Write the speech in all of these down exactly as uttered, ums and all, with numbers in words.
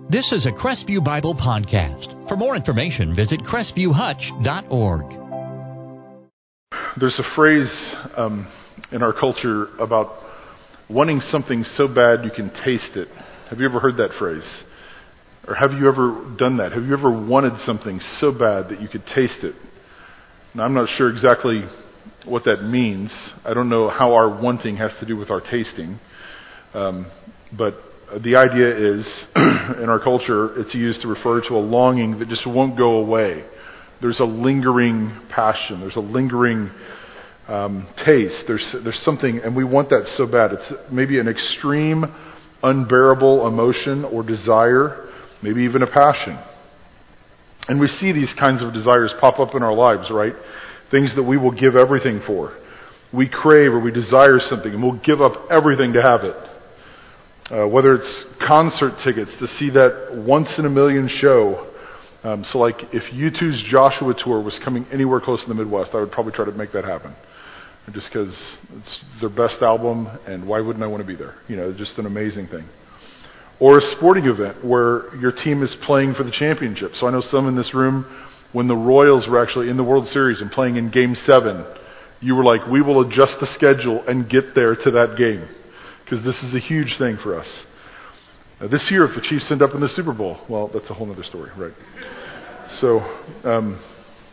This is a Crestview Bible podcast. For more information, visit crestview hutch dot org. There's a phrase um, in our culture about wanting something so bad you can taste it. Have you ever heard that phrase? Or have you ever done that? Have you ever wanted something so bad that you could taste it? Now, I'm not sure exactly what that means. I don't know how our wanting has to do with our tasting. Um, but the idea is, in our culture, it's used to refer to a longing that just won't go away. There's a lingering passion. There's a lingering um, taste. There's there's something, and we want that so bad. It's maybe an extreme, unbearable emotion or desire, maybe even a passion. And we see these kinds of desires pop up in our lives, right? Things that we will give everything for. We crave or we desire something, and we'll give up everything to have it. Uh, whether it's concert tickets to see that once-in-a-million show. Um, so like if U two's Joshua Tour was coming anywhere close to the Midwest, I would probably try to make that happen. Just because it's their best album, and why wouldn't I want to be there? You know, just an amazing thing. Or a sporting event where your team is playing for the championship. So I know some in this room, when the Royals were actually in the World Series and playing in Game seven, you were like, we will adjust the schedule and get there to that game. Because this is a huge thing for us. Uh, this year, if the Chiefs end up in the Super Bowl, well, that's a whole other story, right? So, um,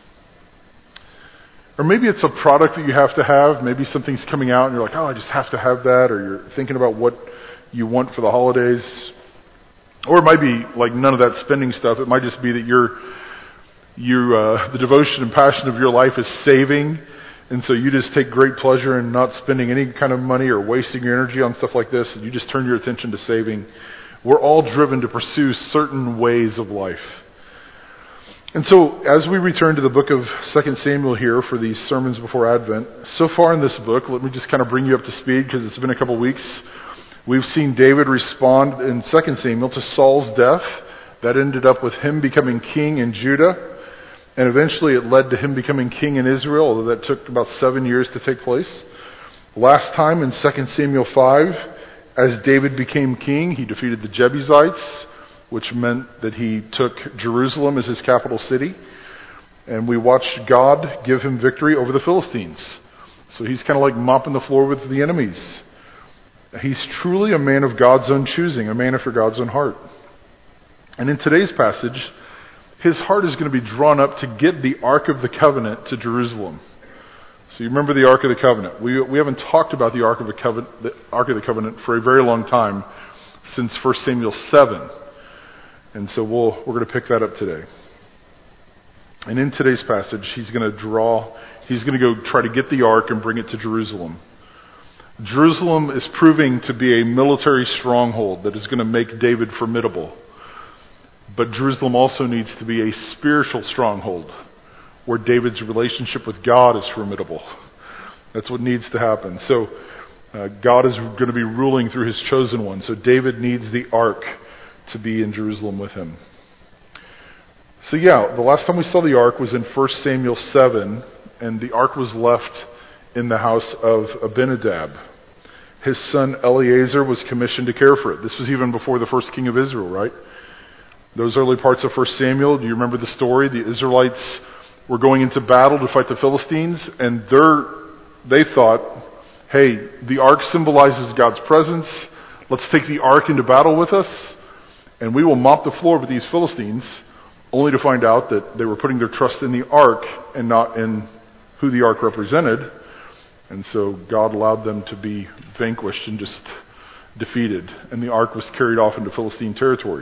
or maybe it's a product that you have to have. Maybe something's coming out and you're like, oh, I just have to have that. Or you're thinking about what you want for the holidays. Or it might be like none of that spending stuff. It might just be that you're, you, uh, the devotion and passion of your life is saving. And so you just take great pleasure in not spending any kind of money or wasting your energy on stuff like this. And you just turn your attention to saving. We're all driven to pursue certain ways of life. And so as we return to the book of Second Samuel here for these sermons before Advent, so far in this book, let me just kind of bring you up to speed because it's been a couple weeks. We've seen David respond in Second Samuel to Saul's death. That ended up with him becoming king in Judah. And eventually it led to him becoming king in Israel, although that took about seven years to take place. Last time in Second Samuel five, as David became king, he defeated the Jebusites, which meant that he took Jerusalem as his capital city. And we watched God give him victory over the Philistines. So he's kind of like mopping the floor with the enemies. He's truly a man of God's own choosing, a man after God's own heart. And in today's passage, his heart is going to be drawn up to get the Ark of the Covenant to Jerusalem. So you remember the Ark of the Covenant. We we haven't talked about the Ark of the Covenant, the Ark of the Covenant for a very long time, since First Samuel seven. And so we'll, we're going to pick that up today. And in today's passage, he's going to draw, he's going to go try to get the Ark and bring it to Jerusalem. Jerusalem is proving to be a military stronghold that is going to make David formidable. But Jerusalem also needs to be a spiritual stronghold where David's relationship with God is formidable. That's what needs to happen. So uh, God is going to be ruling through his chosen one. So David needs the ark to be in Jerusalem with him. So yeah, the last time we saw the ark was in First Samuel seven, and the ark was left in the house of Abinadab. His son Eleazar was commissioned to care for it. This was even before the first king of Israel, right? Those early parts of First Samuel, do you remember the story? The Israelites were going into battle to fight the Philistines, and they're, they thought, hey, the ark symbolizes God's presence. Let's take the ark into battle with us, and we will mop the floor with these Philistines, only to find out that they were putting their trust in the ark and not in who the ark represented. And so God allowed them to be vanquished and just defeated, and the ark was carried off into Philistine territory.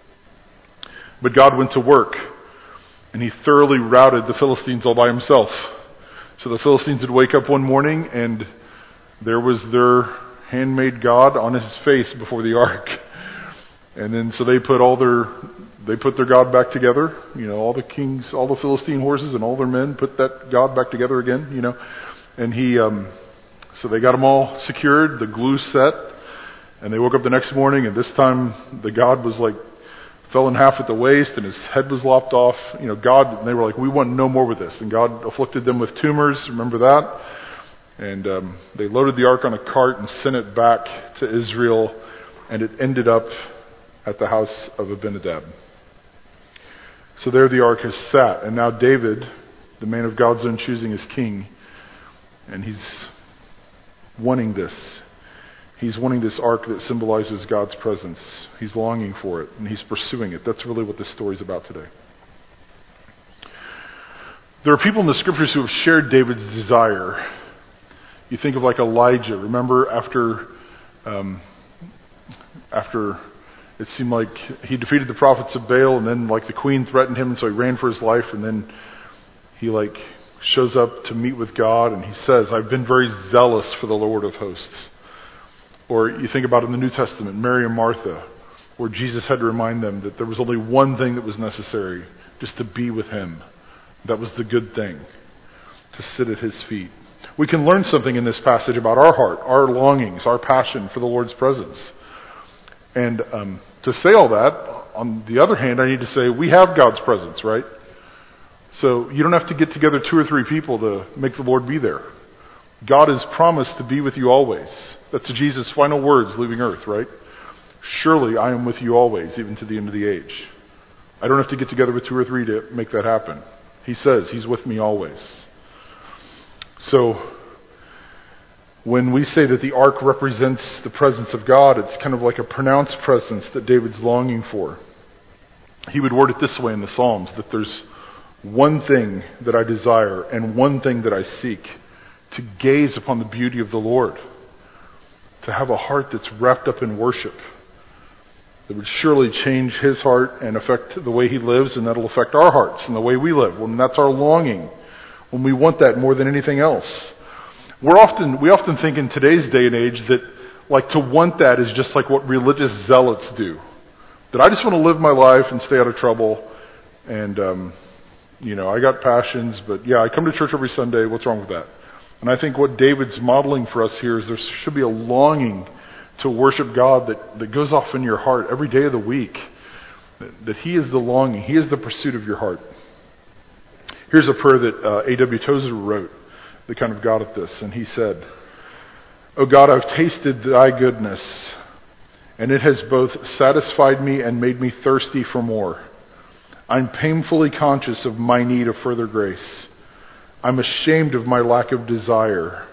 But God went to work, and he thoroughly routed the Philistines all by himself. So the Philistines would wake up one morning, and there was their handmade God on his face before the ark. And then so they put all their they put their God back together. You know, all the kings, all the Philistine horses, and all their men put that God back together again. You know, and he um, so they got them all secured, the glue set, and they woke up the next morning, and this time the God was like. Fell in half at the waist, and his head was lopped off. You know, God, and they were like, we want no more with this. And God afflicted them with tumors. Remember that? And um, they loaded the ark on a cart and sent it back to Israel, and it ended up at the house of Abinadab. So there the ark has sat, and now David, the man of God's own choosing, is king, and he's wanting this. He's wanting this ark that symbolizes God's presence. He's longing for it, and he's pursuing it. That's really what this story is about today. There are people in the scriptures who have shared David's desire. You think of like Elijah. Remember after, um, after it seemed like he defeated the prophets of Baal, and then like the queen threatened him, and so he ran for his life, and then he like shows up to meet with God, and he says, "I've been very zealous for the Lord of hosts." Or you think about in the New Testament, Mary and Martha, where Jesus had to remind them that there was only one thing that was necessary, just to be with him. That was the good thing, to sit at his feet. We can learn something in this passage about our heart, our longings, our passion for the Lord's presence. And um, to say all that, on the other hand, I need to say we have God's presence, right? So you don't have to get together two or three people to make the Lord be there. God has promised to be with you always. That's Jesus' final words leaving earth, right? Surely I am with you always, even to the end of the age. I don't have to get together with two or three to make that happen. He says he's with me always. So when we say that the ark represents the presence of God, it's kind of like a pronounced presence that David's longing for. He would word it this way in the Psalms, that there's one thing that I desire and one thing that I seek, to gaze upon the beauty of the Lord, to have a heart that's wrapped up in worship, that would surely change his heart and affect the way he lives, and that'll affect our hearts and the way we live. When that's our longing, when we want that more than anything else. We're often, we often think in today's day and age that like to want that is just like what religious zealots do. That I just want to live my life and stay out of trouble, and um, you know, I got passions, but yeah, I come to church every Sunday. What's wrong with that? And I think what David's modeling for us here is there should be a longing to worship God that, that goes off in your heart every day of the week. That, that he is the longing. He is the pursuit of your heart. Here's a prayer that uh, A W Tozer wrote that kind of got at this. And he said, "O God, I've tasted thy goodness, and it has both satisfied me and made me thirsty for more. I'm painfully conscious of my need of further grace. I'm ashamed of my lack of desire.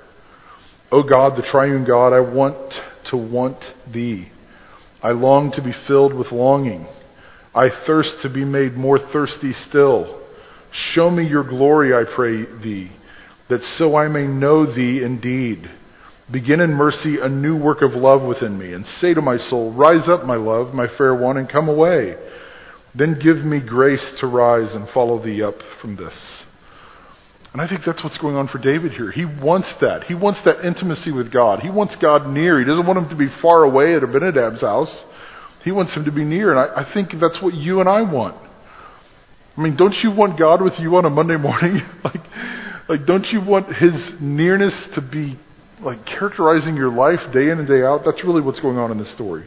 O God, the triune God, I want to want thee. I long to be filled with longing. I thirst to be made more thirsty still. Show me your glory, I pray thee, that so I may know thee indeed. Begin in mercy a new work of love within me, and say to my soul, rise up, my love, my fair one, and come away. Then give me grace to rise and follow thee up from this." And I think that's what's going on for David here. He wants that. He wants that intimacy with God. He wants God near. He doesn't want him to be far away at Abinadab's house. He wants him to be near. And I, I think that's what you and I want. I mean, don't you want God with you on a Monday morning? like, like, don't you want his nearness to be like characterizing your life day in and day out? That's really what's going on in this story.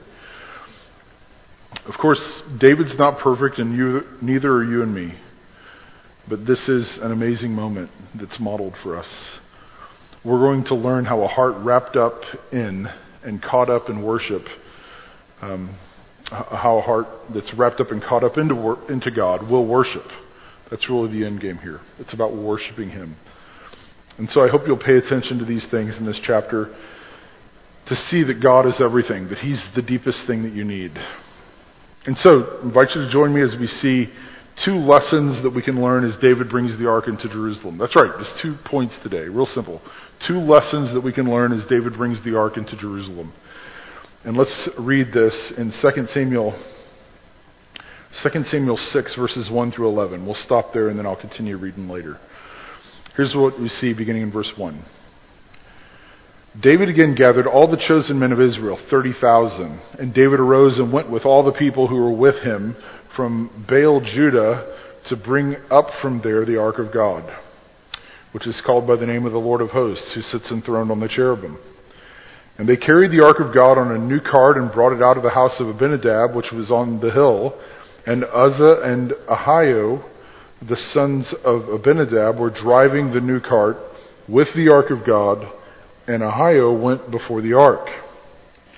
Of course, David's not perfect, and you, neither are you and me. But this is an amazing moment that's modeled for us. We're going to learn how a heart wrapped up in and caught up in worship, um, how a heart that's wrapped up and caught up into wor- into God will worship. That's really the end game here. It's about worshiping him. And so I hope you'll pay attention to these things in this chapter to see that God is everything, that he's the deepest thing that you need. And so I invite you to join me as we see two lessons that we can learn as David brings the ark into Jerusalem. That's right, just two points today, real simple. Two lessons that we can learn as David brings the ark into Jerusalem. And let's read this in Second Samuel, Second Samuel six, verses one through eleven. We'll stop there and then I'll continue reading later. Here's what we see beginning in verse one. David again gathered all the chosen men of Israel, thirty thousand. And David arose and went with all the people who were with him from Baal Judah to bring up from there the ark of God, which is called by the name of the Lord of hosts, who sits enthroned on the cherubim. And they carried the ark of God on a new cart and brought it out of the house of Abinadab, which was on the hill. And Uzzah and Ahio, the sons of Abinadab, were driving the new cart with the ark of God, and Ahio went before the ark.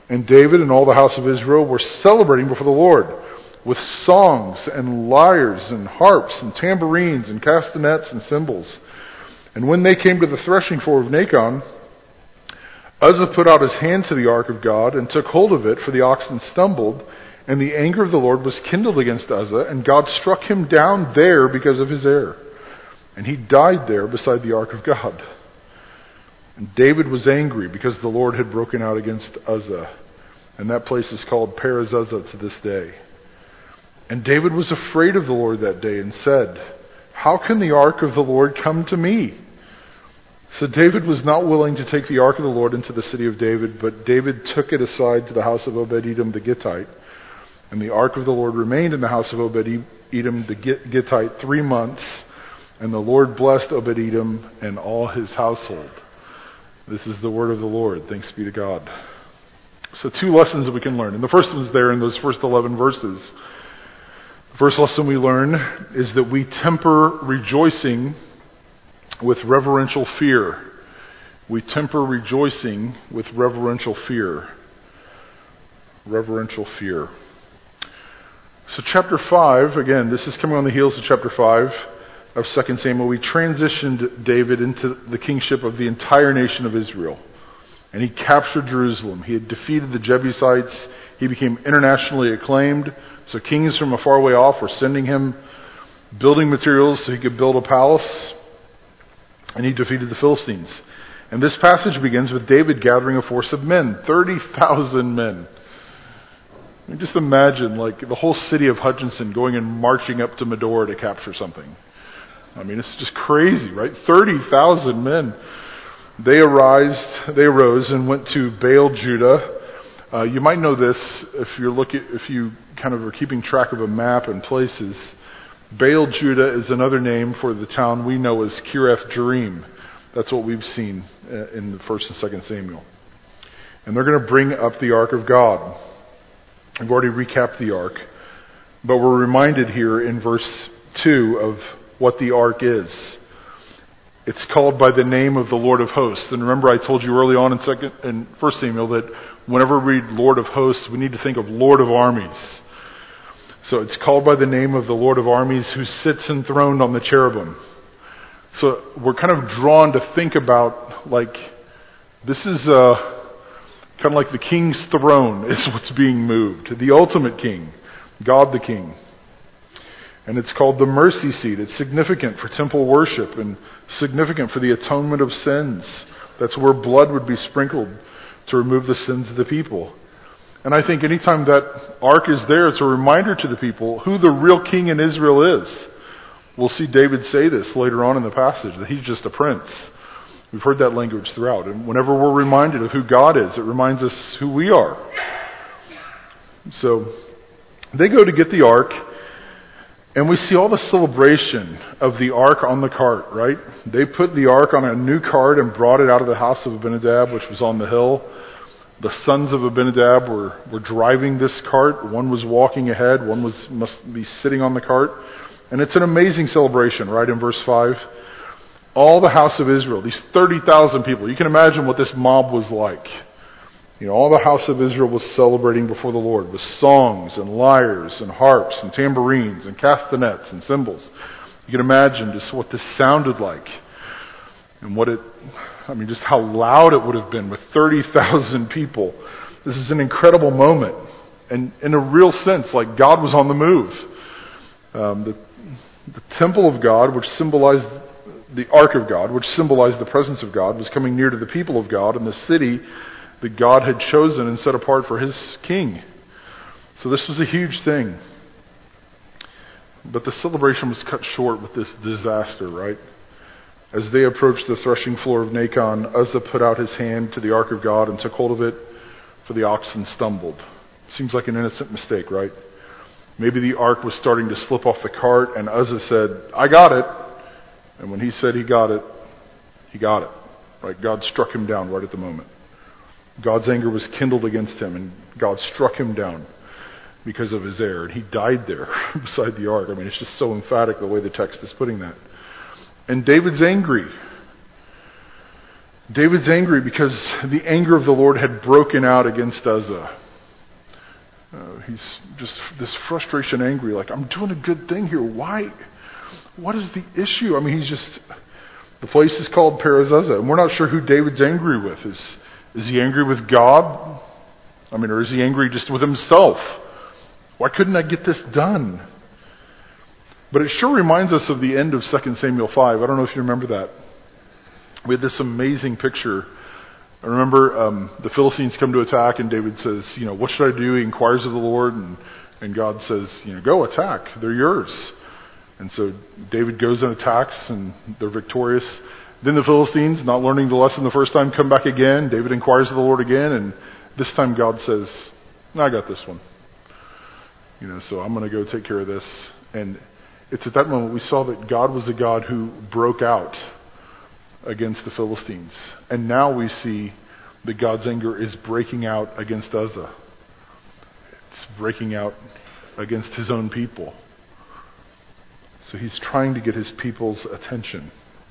And David and all the house of Israel were celebrating before the Lord with songs and lyres and harps and tambourines and castanets and cymbals. And when they came to the threshing floor of Nacon, Uzzah put out his hand to the ark of God and took hold of it, for the oxen stumbled, and the anger of the Lord was kindled against Uzzah, and God struck him down there because of his error. And he died there beside the ark of God. And David was angry because the Lord had broken out against Uzzah. And that place is called Perez Uzzah to this day. And David was afraid of the Lord that day and said, "How can the ark of the Lord come to me?" So David was not willing to take the ark of the Lord into the city of David, but David took it aside to the house of Obed-Edom the Gittite. And the ark of the Lord remained in the house of Obed-Edom the Gittite three months. And the Lord blessed Obed-Edom and all his household. This is the word of the Lord. Thanks be to God. So two lessons that we can learn. And the first one's there in those first eleven verses. The first lesson we learn is that we temper rejoicing with reverential fear. We temper rejoicing with reverential fear. Reverential fear. So chapter five, again, this is coming on the heels of chapter five of Second Samuel. We transitioned David into the kingship of the entire nation of Israel. And he captured Jerusalem. He had defeated the Jebusites. He became internationally acclaimed. So kings from a far way off were sending him building materials so he could build a palace. And he defeated the Philistines. And this passage begins with David gathering a force of men, thirty thousand men. I mean, just imagine, like, the whole city of Hutchinson going and marching up to Medora to capture something. I mean, it's just crazy, right? thirty thousand men. They arised, they arose and went to Baal, Judah. Uh, you might know this if you're looking, if you kind of are keeping track of a map and places. Baal, Judah is another name for the town we know as Kiriath Jearim. That's what we've seen in the first and second Samuel. And they're going to bring up the ark of God. I've already recapped the ark, but we're reminded here in verse two of what the ark is. It's called by the name of the Lord of Hosts. And remember, I told you early on in second in First Samuel that whenever we read Lord of Hosts, we need to think of Lord of Armies. So it's called by the name of the Lord of Armies, who sits enthroned on the cherubim. So we're kind of drawn to think about, like, this is uh, kind of like the king's throne is what's being moved. The ultimate king, God the King. And it's called the mercy seat. It's significant for temple worship and significant for the atonement of sins. That's where blood would be sprinkled to remove the sins of the people. And I think anytime that ark is there, it's a reminder to the people who the real king in Israel is. We'll see David say this later on in the passage, that he's just a prince. We've heard that language throughout. And whenever we're reminded of who God is, it reminds us who we are. So they go to get the ark, and we see all the celebration of the ark on the cart, right? They put the ark on a new cart and brought it out of the house of Abinadab, which was on the hill. The sons of Abinadab were, were driving this cart. One was walking ahead. One was must be sitting on the cart. And it's an amazing celebration, right, in verse five. All the house of Israel, these thirty thousand people. You can imagine what this mob was like. You know, all the house of Israel was celebrating before the Lord with songs and lyres and harps and tambourines and castanets and cymbals. You can imagine just what this sounded like. And what it, I mean, just how loud it would have been with thirty thousand people. This is an incredible moment. And in a real sense, like, God was on the move. Um, the, the temple of God, which symbolized the ark of God, which symbolized the presence of God, was coming near to the people of God, and the city that God had chosen and set apart for his king. So this was a huge thing. But the celebration was cut short with this disaster, right? As they approached the threshing floor of Nacon, Uzzah put out his hand to the ark of God and took hold of it, for the oxen stumbled. Seems like an innocent mistake, right? Maybe the ark was starting to slip off the cart, and Uzzah said, "I got it." And when he said he got it, he got it. Right? God struck him down right at the moment. God's anger was kindled against him, and God struck him down because of his error. And he died there beside the ark. I mean, it's just so emphatic the way the text is putting that. And David's angry. David's angry because the anger of the Lord had broken out against Uzzah. Uh, he's just this frustration, angry, like, I'm doing a good thing here. Why? What is the issue? I mean, he's just, the place is called Perez Uzzah, and we're not sure who David's angry with. Is, is he angry with God? I mean, or is he angry just with himself? Why couldn't I get this done? But it sure reminds us of the end of Second Samuel five. I don't know if you remember that. We had this amazing picture. I remember um, the Philistines come to attack, and David says, you know, what should I do? He inquires of the Lord, and, and God says, you know, go attack. They're yours. And so David goes and attacks, and they're victorious. Then the Philistines, not learning the lesson the first time, come back again. David inquires of the Lord again, and this time God says, no, I got this one. You know, so I'm going to go take care of this. And it's at that moment we saw that God was the God who broke out against the Philistines. And now we see that God's anger is breaking out against Uzzah. It's breaking out against his own people. So he's trying to get his people's attention.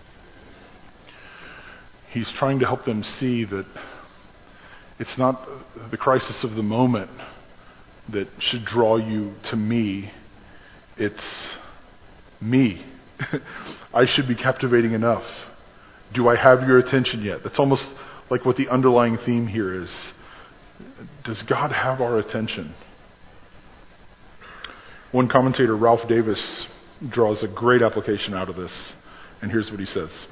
He's trying to help them see that it's not the crisis of the moment that should draw you to me. It's me. I should be captivating enough. Do I have your attention yet? That's almost like what the underlying theme here is. Does God have our attention? One commentator, Ralph Davis, draws a great application out of this. And here's what he says.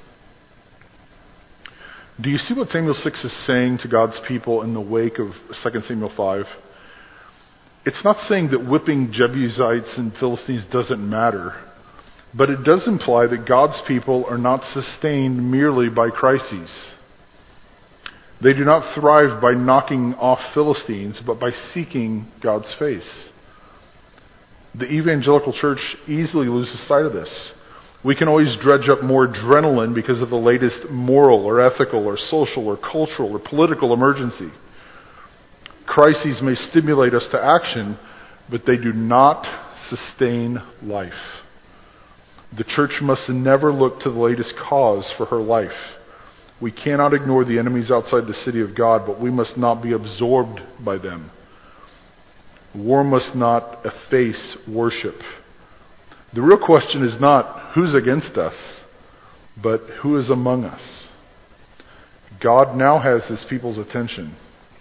Do you see what Samuel six is saying to God's people in the wake of Second Samuel five? It's not saying that whipping Jebusites and Philistines doesn't matter, but it does imply that God's people are not sustained merely by crises. They do not thrive by knocking off Philistines, but by seeking God's face. The evangelical church easily loses sight of this. We can always dredge up more adrenaline because of the latest moral or ethical or social or cultural or political emergency. Crises may stimulate us to action, but they do not sustain life. The church must never look to the latest cause for her life. We cannot ignore the enemies outside the city of God, but we must not be absorbed by them. War must not efface worship. The real question is not who's against us, but who is among us. God now has his people's attention.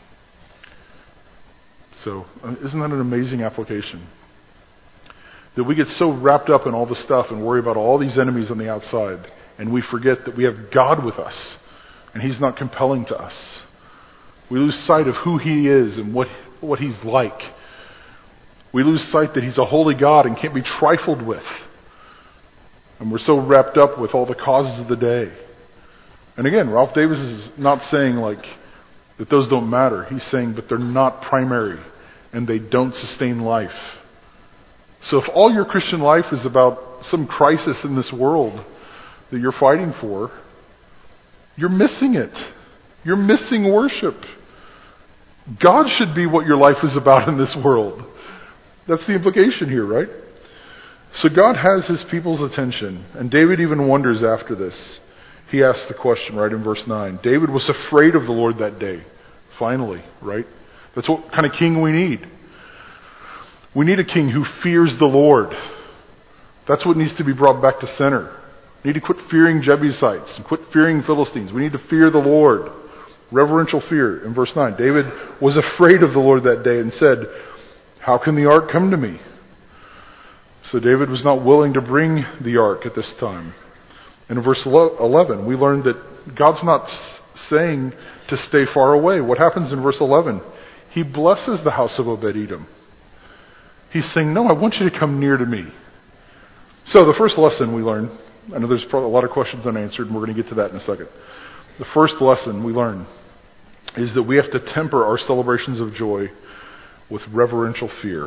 So, isn't that an amazing application? That we get so wrapped up in all the stuff and worry about all these enemies on the outside, and we forget that we have God with us, and he's not compelling to us. We lose sight of who he is and what, what he's like. We lose sight that he's a holy God and can't be trifled with. And we're so wrapped up with all the causes of the day. And again, Ralph Davis is not saying like that those don't matter. He's saying, but they're not primary and they don't sustain life. So if all your Christian life is about some crisis in this world that you're fighting for, you're missing it. You're missing worship. God should be what your life is about in this world. That's the implication here, right? So God has his people's attention, and David even wonders after this. He asks the question right in verse nine. David was afraid of the Lord that day. Finally, right? That's what kind of king we need. We need a king who fears the Lord. That's what needs to be brought back to center. We need to quit fearing Jebusites and quit fearing Philistines. We need to fear the Lord. Reverential fear in verse nine. David was afraid of the Lord that day and said, how can the ark come to me? So David was not willing to bring the ark at this time. And in verse eleven, we learned that God's not saying to stay far away. What happens in verse eleven? He blesses the house of Obed-Edom. He's saying, no, I want you to come near to me. So the first lesson we learn, I know there's probably a lot of questions unanswered, and we're going to get to that in a second. The first lesson we learn is that we have to temper our celebrations of joy with reverential fear.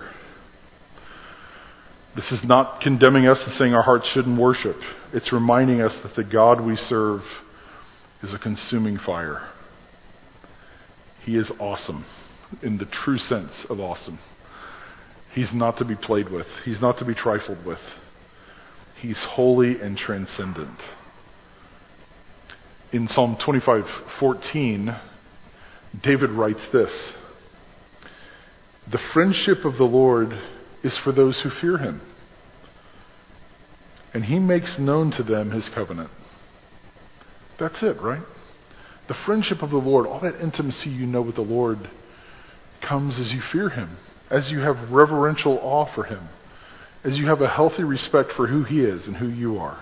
This is not condemning us and saying our hearts shouldn't worship. It's reminding us that the God we serve is a consuming fire. He is awesome in the true sense of awesome. He's not to be played with. He's not to be trifled with. He's holy and transcendent. In Psalm twenty-five fourteen, David writes this: "The friendship of the Lord is for those who fear him, and he makes known to them his covenant." That's it, right? The friendship of the Lord, all that intimacy you know with the Lord, comes as you fear him, as you have reverential awe for him, as you have a healthy respect for who he is and who you are.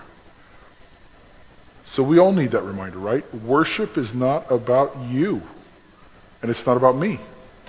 So we all need that reminder, right? Worship is not about you, and it's not about me.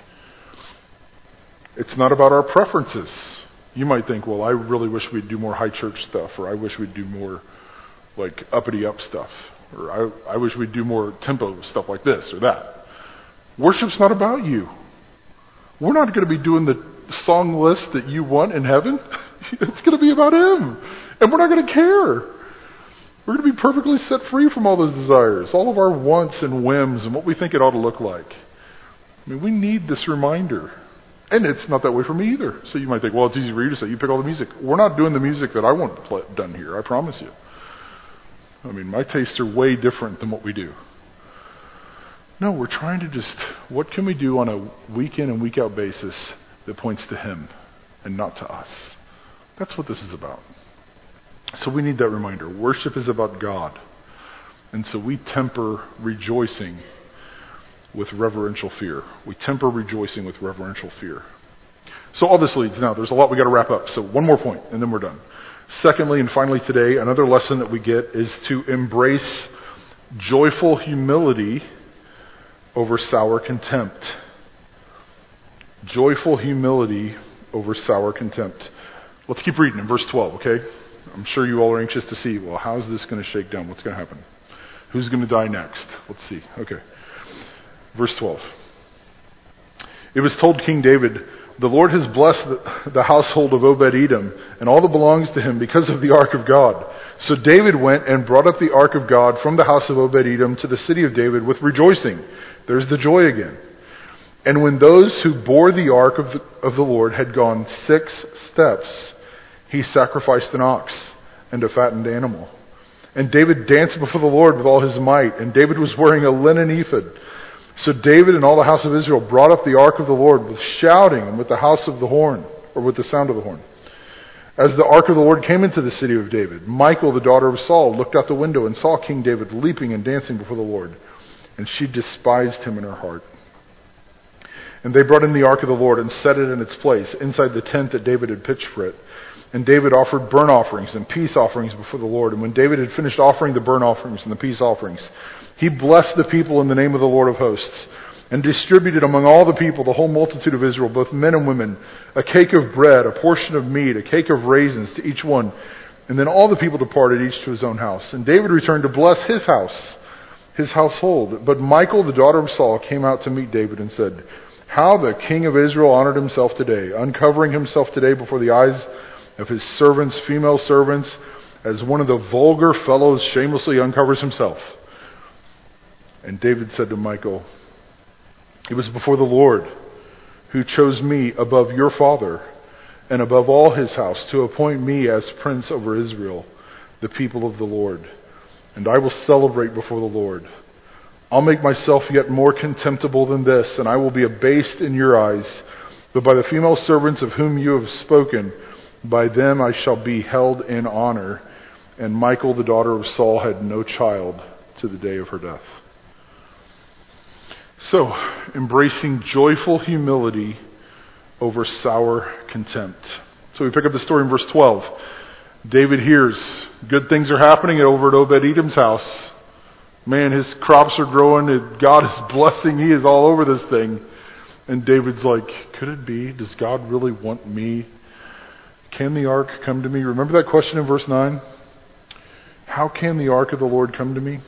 It's not about our preferences. You might think, well, I really wish we'd do more high church stuff, or I wish we'd do more like uppity up stuff, or I, I wish we'd do more tempo stuff like this or that. Worship's not about you. We're not going to be doing the song list that you want in heaven. It's going to be about him. And we're not going to care. We're going to be perfectly set free from all those desires, all of our wants and whims and what we think it ought to look like. I mean, we need this reminder. And it's not that way for me either. So you might think, well, it's easy for you to say, you pick all the music. We're not doing the music that I want play, done here, I promise you. I mean, my tastes are way different than what we do. No, we're trying to just, what can we do on a week in and week out basis that points to him and not to us? That's what this is about. So we need that reminder. Worship is about God. And so we temper rejoicing with reverential fear. We temper rejoicing with reverential fear. So all this leads now, there's a lot we got to wrap up. So one more point and then we're done. Secondly and finally today, another lesson that we get is to embrace joyful humility over sour contempt. Joyful humility over sour contempt. Let's keep reading in verse twelve, okay? I'm sure you all are anxious to see, well, how's this going to shake down? What's going to happen? Who's going to die next? Let's see. Okay. Verse twelve. It was told King David, "The Lord has blessed the, the household of Obed-Edom and all that belongs to him because of the ark of God." So David went and brought up the ark of God from the house of Obed-Edom to the city of David with rejoicing. There's the joy again. And when those who bore the ark of the, of the Lord had gone six steps, he sacrificed an ox and a fattened animal. And David danced before the Lord with all his might. And David was wearing a linen ephod. So David and all the house of Israel brought up the ark of the Lord with shouting and with the house of the horn, or with the sound of the horn. As the ark of the Lord came into the city of David, Michal, the daughter of Saul, looked out the window and saw King David leaping and dancing before the Lord. And she despised him in her heart. And they brought in the ark of the Lord and set it in its place inside the tent that David had pitched for it. And David offered burnt offerings and peace offerings before the Lord. And when David had finished offering the burnt offerings and the peace offerings, he blessed the people in the name of the Lord of hosts, and distributed among all the people, the whole multitude of Israel, both men and women, a cake of bread, a portion of meat, a cake of raisins to each one. And then all the people departed, each to his own house. And David returned to bless his house, his household. But Michal, the daughter of Saul, came out to meet David and said, "How the king of Israel honored himself today, uncovering himself today before the eyes of his servants, female servants, as one of the vulgar fellows shamelessly uncovers himself." And David said to Michal, "It was before the Lord who chose me above your father and above all his house to appoint me as prince over Israel, the people of the Lord. And I will celebrate before the Lord. I'll make myself yet more contemptible than this, and I will be abased in your eyes. But by the female servants of whom you have spoken, by them I shall be held in honor." And Michal, the daughter of Saul, had no child to the day of her death. So, embracing joyful humility over sour contempt. So we pick up the story in verse twelve. David hears good things are happening over at Obed-Edom's house. Man, his crops are growing. God is blessing. He is all over this thing. And David's like, could it be? Does God really want me? Can the ark come to me? Remember that question in verse nine? How can the ark of the Lord come to me?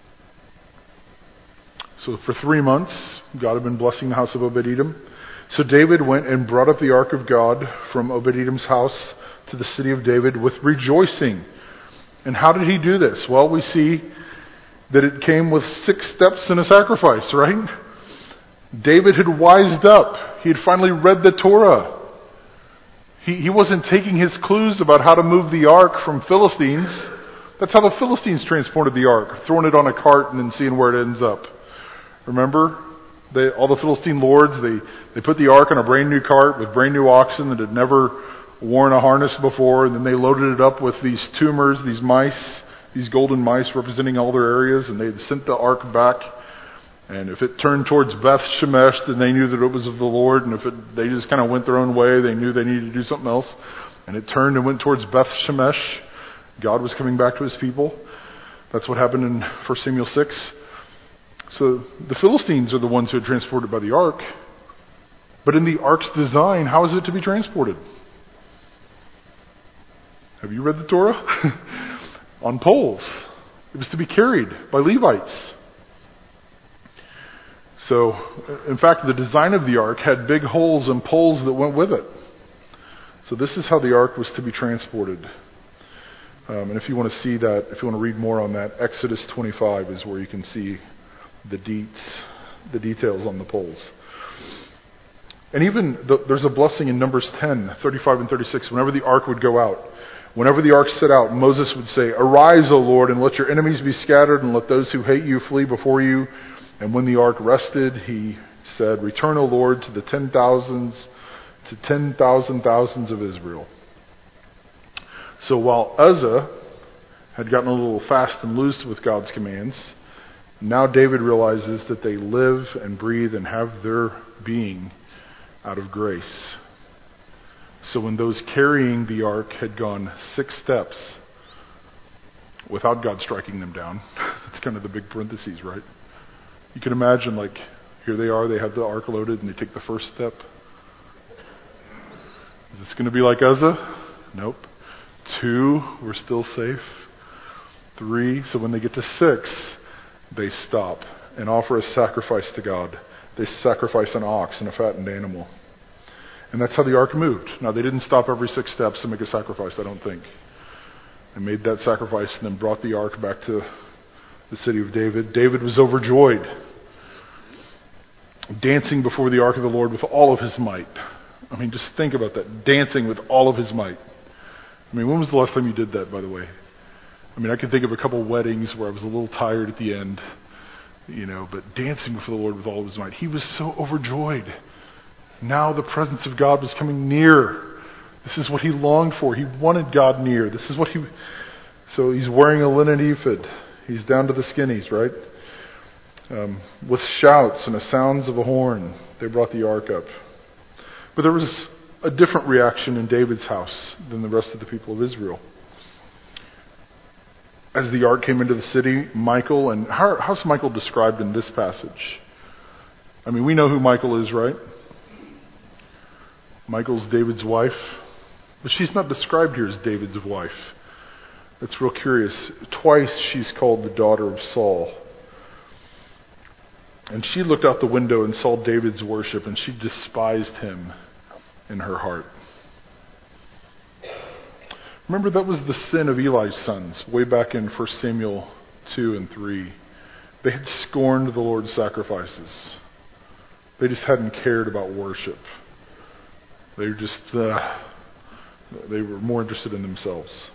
So for three months, God had been blessing the house of Obed-Edom. So David went and brought up the ark of God from Obed-Edom's house to the city of David with rejoicing. And how did he do this? Well, we see that it came with six steps in a sacrifice, right? David had wised up. He had finally read the Torah. He, he wasn't taking his clues about how to move the ark from Philistines That's how the Philistines transported the ark, throwing it on a cart and then seeing where it ends up. Remember? They, all the Philistine lords, they, they put the ark on a brand new cart with brand new oxen that had never worn a harness before, and then they loaded it up with these tumors, these mice, these golden mice representing all their areas, and they had sent the ark back. And if it turned towards Beth Shemesh, then they knew that it was of the Lord, and if it, they just kind of went their own way, they knew they needed to do something else. And it turned and went towards Beth Shemesh. God was coming back to his people. That's what happened in First Samuel six. So the Philistines are the ones who are transported by the ark. But in the ark's design, how is it to be transported? Have you read the Torah? On poles. It was to be carried by Levites. So, in fact, the design of the ark had big holes and poles that went with it. So this is how the ark was to be transported. Um, and if you want to see that, if you want to read more on that, Exodus twenty-five is where you can see the deets, the details on the poles. And even the, there's a blessing in Numbers ten, thirty-five and thirty-six. Whenever the ark would go out, whenever the ark set out, Moses would say, "Arise, O Lord, and let your enemies be scattered, and let those who hate you flee before you." And when the ark rested, he said, "Return, O Lord, to the ten thousands, to ten thousand thousands of Israel." So while Uzzah had gotten a little fast and loose with God's commands, now David realizes that they live and breathe and have their being out of grace. So when those carrying the ark had gone six steps without God striking them down, that's kind of the big parentheses, right? You can imagine, like, here they are, they have the ark loaded, and they take the first step. Is this going to be like Uzzah? Nope. Two, we're still safe. Three, so when they get to six, they stop and offer a sacrifice to God. They sacrifice an ox and a fattened animal. And that's how the ark moved. Now, they didn't stop every six steps to make a sacrifice, I don't think. They made that sacrifice and then brought the ark back to the city of David. David was overjoyed, dancing before the ark of the Lord with all of his might. I mean, just think about that, dancing with all of his might. I mean, when was the last time you did that, by the way? I mean, I can think of a couple weddings where I was a little tired at the end, you know, but dancing before the Lord with all of his might. He was so overjoyed. Now the presence of God was coming near. This is what he longed for. He wanted God near. This is what he... So he's wearing a linen ephod. He's down to the skinnies, right? Um, with shouts and the sounds of a horn, they brought the ark up. But there was a different reaction in David's house than the rest of the people of Israel. As the ark came into the city, Michal, and how, how's Michal described in this passage? I mean, we know who Michal is, right? Michal's David's wife. But she's not described here as David's wife. That's real curious. Twice she's called the daughter of Saul. And she looked out the window and saw David's worship, and she despised him in her heart. Remember, that was the sin of Eli's sons way back in First Samuel two and three. They had scorned the Lord's sacrifices. They just hadn't cared about worship. They were just, uh, they were more interested in themselves.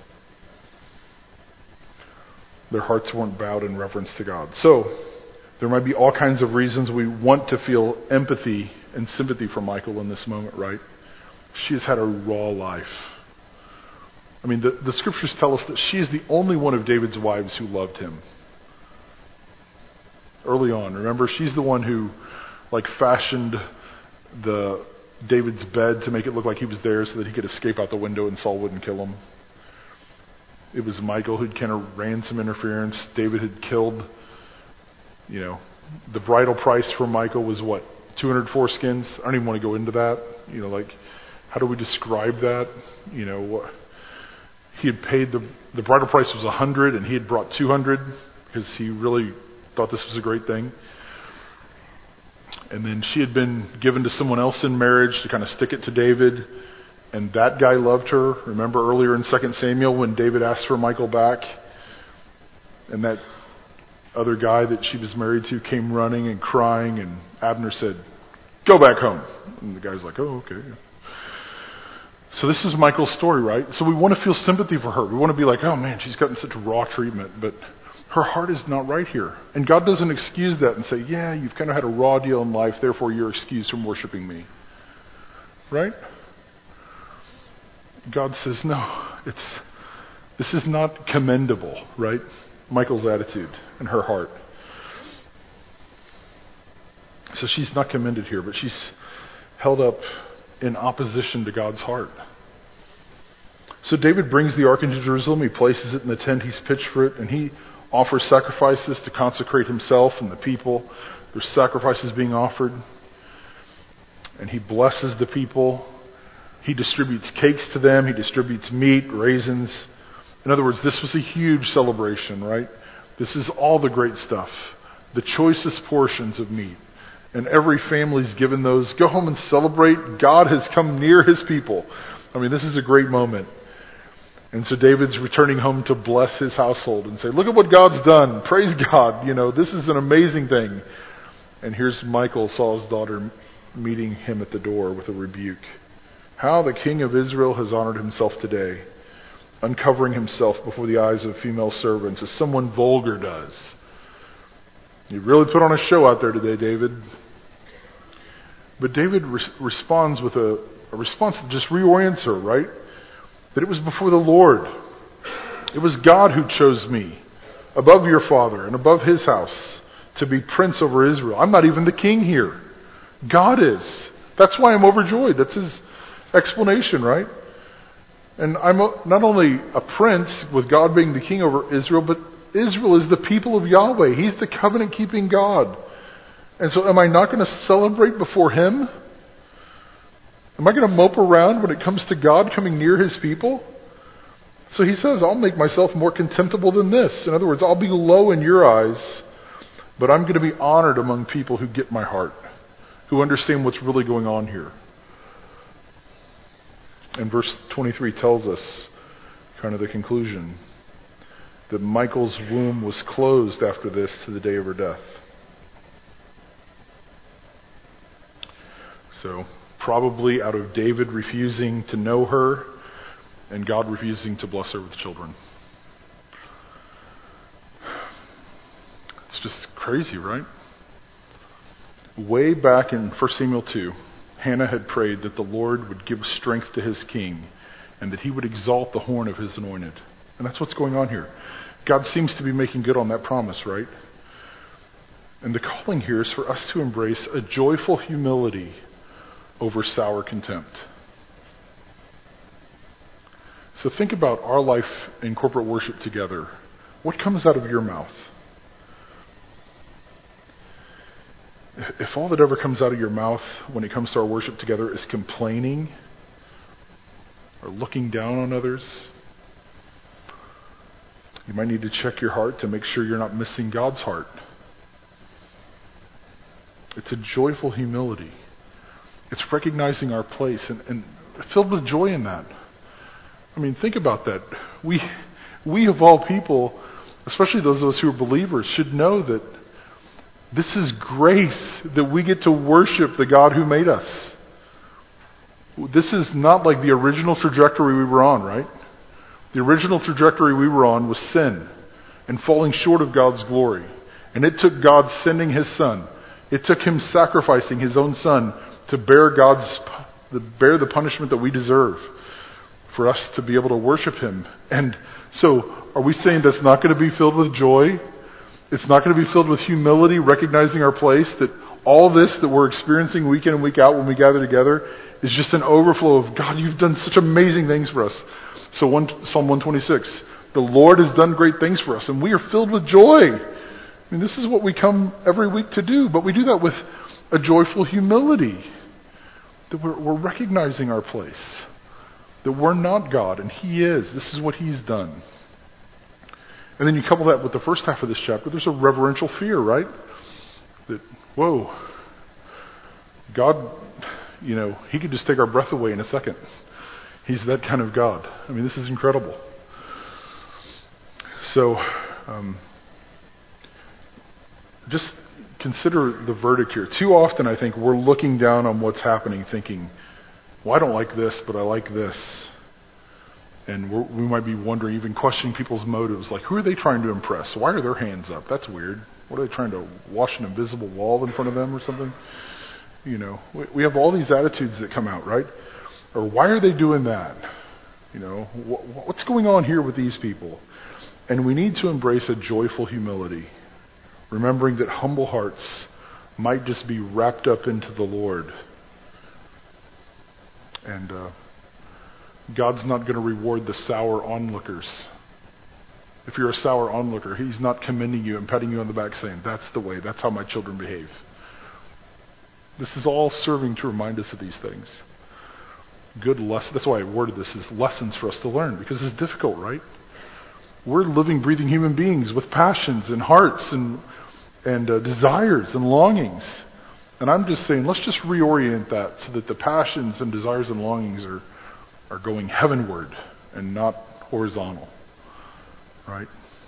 Their hearts weren't bowed in reverence to God. So, there might be all kinds of reasons we want to feel empathy and sympathy for Michal in this moment, right? She's had a raw life. I mean, the, the scriptures tell us that she is the only one of David's wives who loved him. Early on, remember, she's the one who, like, fashioned the David's bed to make it look like he was there so that he could escape out the window and Saul wouldn't kill him. It was Michal who'd kind of ran some interference. David had killed, you know, the bridal price for Michal was what? two hundred foreskins? I don't even want to go into that. You know, like, how do we describe that? You know, what? He had paid the, the bridal price was one hundred and he had brought two hundred because he really thought this was a great thing. And then she had been given to someone else in marriage to kind of stick it to David. And that guy loved her. Remember earlier in Second Samuel when David asked for Michal back? And that other guy that she was married to came running and crying, and Abner said, "Go back home." And the guy's like, "Oh, okay." So this is Michal's story, right? So we want to feel sympathy for her. We want to be like, oh man, she's gotten such raw treatment, but her heart is not right here. And God doesn't excuse that and say, yeah, you've kind of had a raw deal in life, therefore you're excused from worshiping me. Right? God says, no, it's this is not commendable, right? Michal's attitude and her heart. So she's not commended here, but she's held up in opposition to God's heart. So David brings the ark into Jerusalem. He places it in the tent he's pitched for it, and he offers sacrifices to consecrate himself and the people. There's sacrifices being offered. And he blesses the people. He distributes cakes to them. He distributes meat, raisins. In other words, this was a huge celebration, right? This is all the great stuff. The choicest portions of meat. And every family's given those. Go home and celebrate. God has come near his people. I mean, this is a great moment. And so David's returning home to bless his household and say, look at what God's done. Praise God. You know, this is an amazing thing. And here's Michal, Saul's daughter, meeting him at the door with a rebuke. How the king of Israel has honored himself today, uncovering himself before the eyes of female servants as someone vulgar does. You really put on a show out there today, David. But David re- responds with a, a response that just reorients her, right? That it was before the Lord. It was God who chose me above your father and above his house to be prince over Israel. I'm not even the king here. God is. That's why I'm overjoyed. That's his explanation, right? And I'm a, not only a prince with God being the king over Israel, but Israel is the people of Yahweh. He's the covenant-keeping God. And so am I not going to celebrate before him? Am I going to mope around when it comes to God coming near his people? So he says, I'll make myself more contemptible than this. In other words, I'll be low in your eyes, but I'm going to be honored among people who get my heart, who understand what's really going on here. And verse twenty-three tells us kind of the conclusion, that Michal's womb was closed after this to the day of her death. So, probably out of David refusing to know her and God refusing to bless her with children. It's just crazy, right? Way back in First Samuel two, Hannah had prayed that the Lord would give strength to his king and that he would exalt the horn of his anointed. And that's what's going on here. God seems to be making good on that promise, right? And the calling here is for us to embrace a joyful humility over sour contempt. So think about our life in corporate worship together. What comes out of your mouth? If all that ever comes out of your mouth when it comes to our worship together is complaining or looking down on others, you might need to check your heart to make sure you're not missing God's heart. It's a joyful humility. It's recognizing our place and, and filled with joy in that. I mean, think about that. We, we of all people, especially those of us who are believers, should know that this is grace, that we get to worship the God who made us. This is not like the original trajectory we were on, right? The original trajectory we were on was sin and falling short of God's glory. And it took God sending his son. It took him sacrificing his own son to bear God's, to bear the punishment that we deserve for us to be able to worship him. And so, are we saying that's not going to be filled with joy? It's not going to be filled with humility, recognizing our place, that all this that we're experiencing week in and week out when we gather together is just an overflow of, God, you've done such amazing things for us. So one, Psalm one twenty-six, the Lord has done great things for us, and we are filled with joy. I mean, this is what we come every week to do, but we do that with a joyful humility, that we're, we're recognizing our place, that we're not God, and he is. This is what he's done. And then you couple that with the first half of this chapter, there's a reverential fear, right? That, whoa, God, you know, he could just take our breath away in a second. He's that kind of God. I mean, this is incredible. So, um, just consider the verdict here. Too often, I think, we're looking down on what's happening thinking, well, I don't like this, but I like this. And we're, we might be wondering, even questioning people's motives, like, who are they trying to impress? Why are their hands up? That's weird. What are they trying to wash an invisible wall in front of them or something? You know, we, we have all these attitudes that come out, right? Or why are they doing that? You know, wh- what's going on here with these people? And we need to embrace a joyful humility, remembering that humble hearts might just be wrapped up into the Lord. And uh, God's not going to reward the sour onlookers. If you're a sour onlooker, He's not commending you and patting you on the back saying, that's the way, that's how my children behave. This is all serving to remind us of these things. Good lesson. That's why I worded this as lessons for us to learn, because it's difficult, right? We're living, breathing human beings with passions and hearts and and uh, desires and longings. And I'm just saying, let's just reorient that so that the passions and desires and longings are are going heavenward and not horizontal. Right?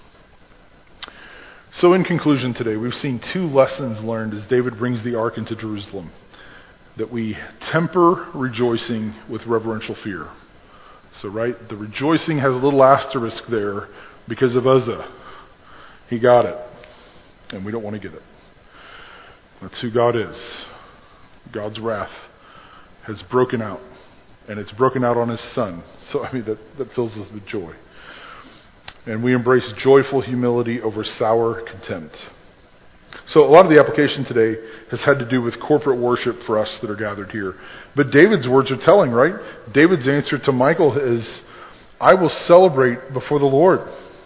So in conclusion today, we've seen two lessons learned as David brings the ark into Jerusalem. That we temper rejoicing with reverential fear. So right, the rejoicing has a little asterisk there because of Uzzah. He got it. And we don't want to get it. That's who God is. God's wrath has broken out. And it's broken out on His Son. So, I mean, that, that fills us with joy. And we embrace joyful humility over sour contempt. So a lot of the application today has had to do with corporate worship for us that are gathered here. But David's words are telling, right? David's answer to Michal is, I will celebrate before the Lord.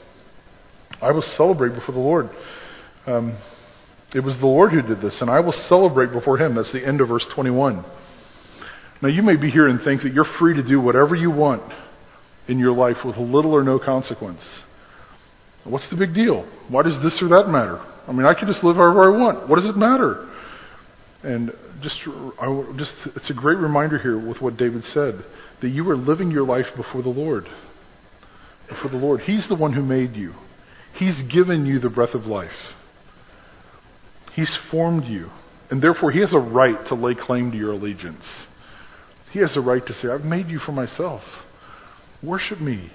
I will celebrate before the Lord. Um, it was the Lord who did this, and I will celebrate before Him. That's the end of verse twenty-one. Now you may be here and think that you're free to do whatever you want in your life with little or no consequence. What's the big deal? Why does this or that matter? I mean, I can just live however I want. What does it matter? And just, I, just, it's a great reminder here with what David said, that you are living your life before the Lord. Before the Lord. He's the one who made you. He's given you the breath of life. He's formed you. And therefore, He has a right to lay claim to your allegiance. He has a right to say, I've made you for myself. Worship me.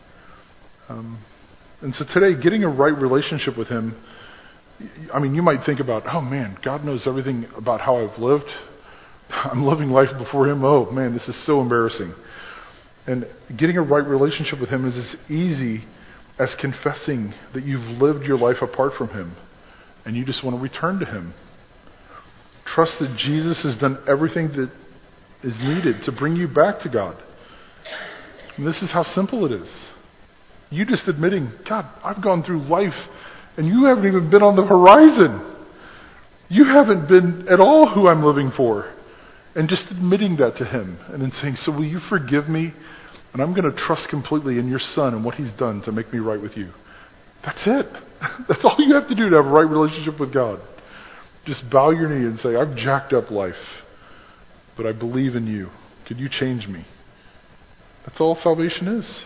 Um, and so today, getting a right relationship with Him, I mean, you might think about, oh man, God knows everything about how I've lived. I'm living life before Him. Oh man, this is so embarrassing. And getting a right relationship with Him is as easy as confessing that you've lived your life apart from Him and you just want to return to Him. Trust that Jesus has done everything that is needed to bring you back to God. And this is how simple it is. You just admitting, God, I've gone through life and you haven't even been on the horizon. You haven't been at all who I'm living for. And just admitting that to Him and then saying, so will you forgive me? And I'm going to trust completely in your Son and what He's done to make me right with you. That's it. That's all you have to do to have a right relationship with God. Just bow your knee and say, I've jacked up life, but I believe in you. Could you change me? That's all salvation is.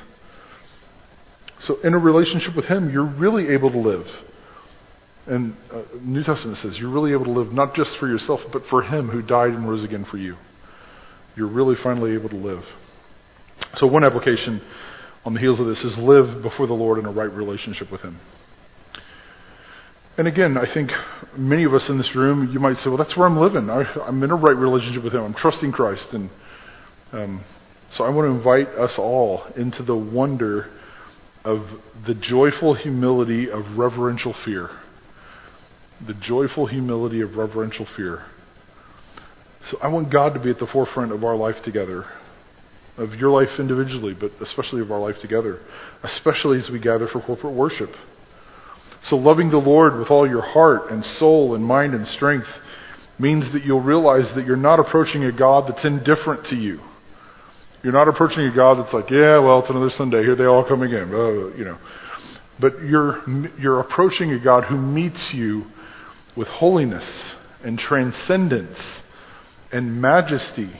So in a relationship with Him, you're really able to live. And uh, New Testament says you're really able to live not just for yourself, but for Him who died and rose again for you. You're really finally able to live. So one application on the heels of this is live before the Lord in a right relationship with Him. And again, I think many of us in this room, you might say, well, that's where I'm living. I, I'm in a right relationship with Him. I'm trusting Christ. And um, so I want to invite us all into the wonder of the joyful humility of reverential fear. The joyful humility of reverential fear. So I want God to be at the forefront of our life together. Of your life individually, but especially of our life together. Especially as we gather for corporate worship. So loving the Lord with all your heart and soul and mind and strength means that you'll realize that you're not approaching a God that's indifferent to you. You're not approaching a God that's like, yeah, well, it's another Sunday. Here they all come again. Oh, you know. But you're you're approaching a God who meets you with holiness and transcendence and majesty.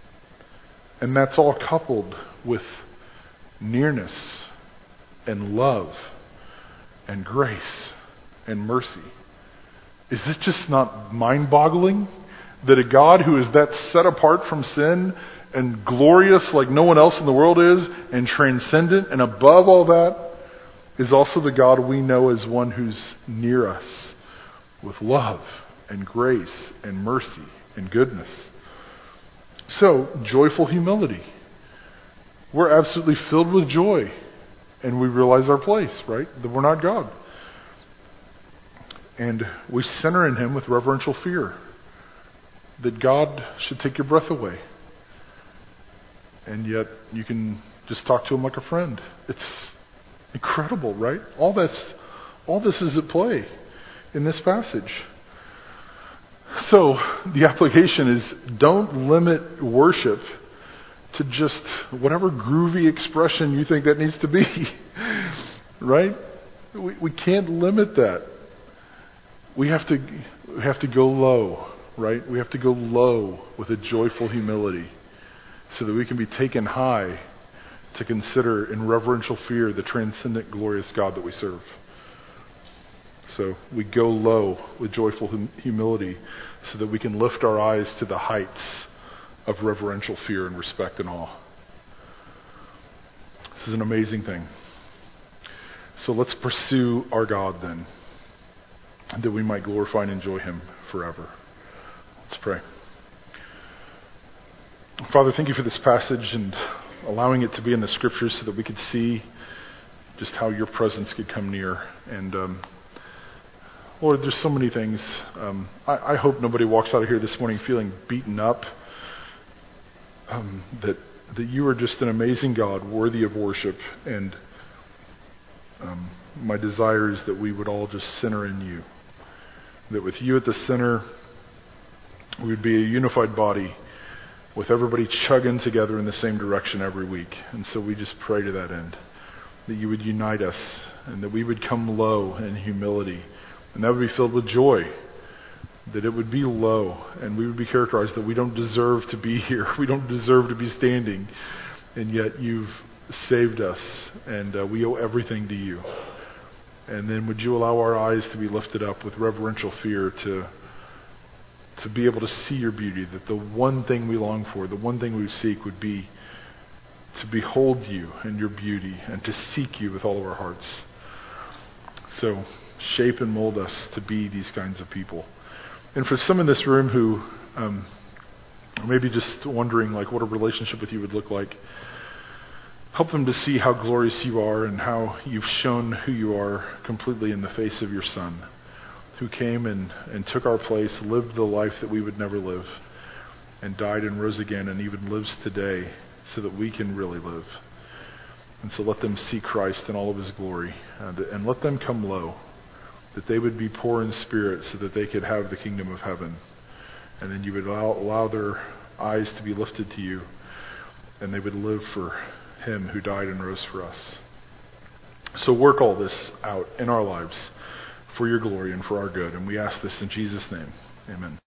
And that's all coupled with nearness and love and grace and mercy. Is this just not mind-boggling? That a God who is that set apart from sin and glorious like no one else in the world is, and transcendent and above all that, is also the God we know as one who's near us with love and grace and mercy and goodness. So, joyful humility. We're absolutely filled with joy, and we realize our place, right? That we're not God. And we center in Him with reverential fear. That God should take your breath away. And yet you can just talk to Him like a friend. It's incredible, right? All that's, all this is at play in this passage. So the application is, don't limit worship to just whatever groovy expression you think that needs to be. Right? We, we can't limit that. We have to we have to go low, right? We have to go low with a joyful humility so that we can be taken high to consider in reverential fear the transcendent, glorious God that we serve. So we go low with joyful hum- humility so that we can lift our eyes to the heights of reverential fear and respect and awe. This is an amazing thing. So let's pursue our God then, that we might glorify and enjoy Him forever. Let's pray. Father, thank you for this passage and allowing it to be in the Scriptures so that we could see just how your presence could come near. And um, Lord, there's so many things. Um, I, I hope nobody walks out of here this morning feeling beaten up. Um, that that you are just an amazing God, worthy of worship. And um, my desire is that we would all just center in you. That with you at the center, we would be a unified body with everybody chugging together in the same direction every week. And so we just pray to that end, that you would unite us and that we would come low in humility, and that would be filled with joy, that it would be low and we would be characterized that we don't deserve to be here, we don't deserve to be standing, and yet you've saved us and uh, we owe everything to you. And then would you allow our eyes to be lifted up with reverential fear to to be able to see your beauty, that the one thing we long for, the one thing we seek would be to behold you and your beauty and to seek you with all of our hearts. So shape and mold us to be these kinds of people. And for some in this room who um, are maybe just wondering like what a relationship with you would look like, help them to see how glorious you are and how you've shown who you are completely in the face of your Son, who came and, and took our place, lived the life that we would never live, and died and rose again and even lives today so that we can really live. And so let them see Christ in all of His glory, uh, and let them come low, that they would be poor in spirit so that they could have the kingdom of heaven. And then you would allow, allow their eyes to be lifted to you, and they would live for Him who died and rose for us. So work all this out in our lives for your glory and for our good. And we ask this in Jesus' name. Amen.